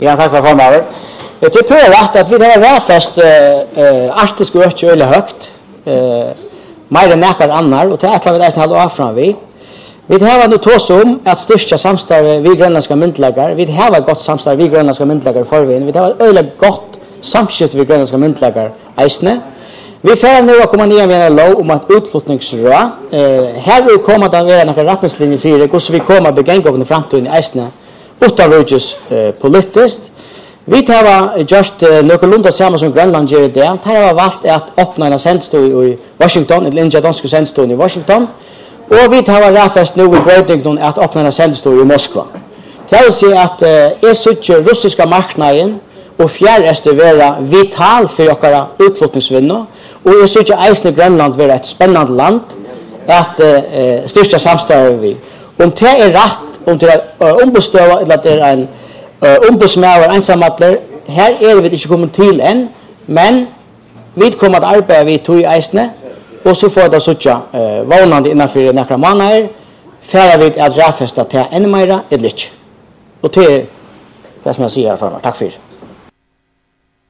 Ja, tack för formen. Det är på rätt att vi har räfast artisk och öle högt. Mer än näkar annar och det är vi nästan hålla fram vi. Vi har nu tås om att styrka samstarv vi grönländska myndläggare. Vi har ett gott samstarv vi grönländska myndläggare förvägen. Vi har ett öle gott samskift vi grönländska myndläggare eisne. Vi får nu komma ner med en lov om att utflyttningsrå. Här vill komma att vara några rättningslinjer för det så vi kommer begänga och framtiden i eisne. Utan röjus politiskt. Vi har gjort någorlunda samma som Grönland gör det. Här har valt att öppna en sändstol i Washington, en dansk sändstol i Washington. Och vi har räffast nu i Brödington att öppna en sändstol i Moskva. Det vill säga att russiska marknaden och fjärreste vara vital för våra utflyttningsvinnor. Och jag tycker eisne Grönland vara ett spännande land att styrka samstarv vi. Om det är rätt, om det är ombestöva eller att det är en ombudsmäver ensammatler, här är vi inte kommit till än, men vi kommer att arbeta vid tog eisne och så får det sådär vanande innanför några månader för vi att räffästa till ännu mera eller inte. Och det är det som jag säger för mig. Tack för